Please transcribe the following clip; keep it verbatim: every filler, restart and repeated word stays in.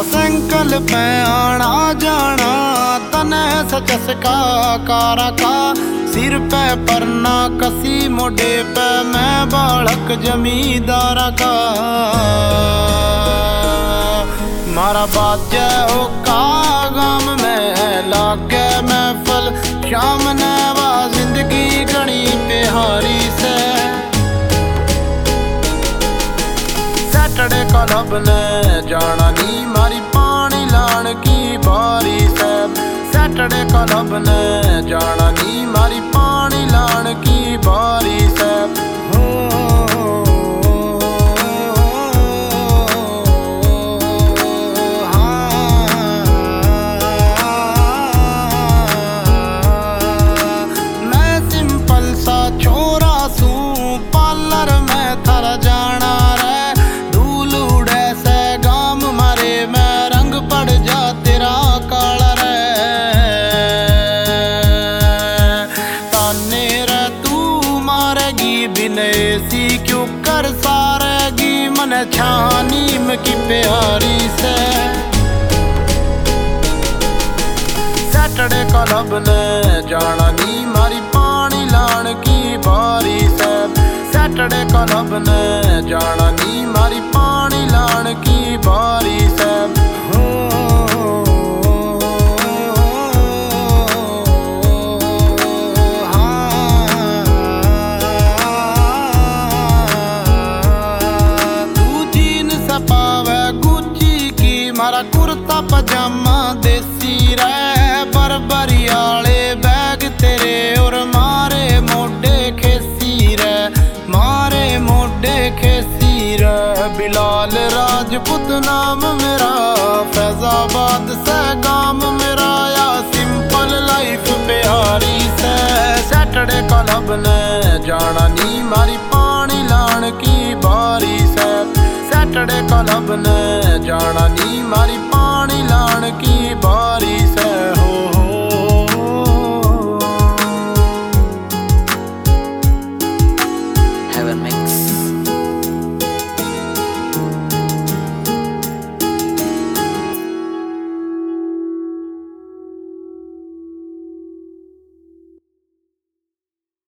cycle पे आना जाना तने सचसका कारा का सिर पे परना कसी मोढ़े पे मैं बालक जमींदार का मारा बाजे हो का गाम में लागे महफल शाम ने वा जिंदगी घनी प्यारी से सैटरडे क्लब ने जाना नी मारी पानी लान की बारी से सैटरडे क्लब ने जाना नी मारी पानी लान की बारी से सी क्यों कर सारेगी मन छानी में की प्यारी से सैटरडे क्लब ने जाना नी मारी पानी लान की बारी से सैटरडे क्लब ने जाना नी मारी पानी लान की बारी से मारा कुर्ता पजामा देसी रे बरबरी आले बैग तेरे और मारे मोटे खेसी रे मारे मोटे खेसी रे बिलाल राजपूत नाम मेरा फैजाबाद से गाम मेरा या सिंपल लाइफ प्यारी से सैटरडे क्लब ने जाना नी मारी पानी लान की बारी से सैटरडे क्लब ने जाना नी मारी पानी लान की बारी से हो Heaven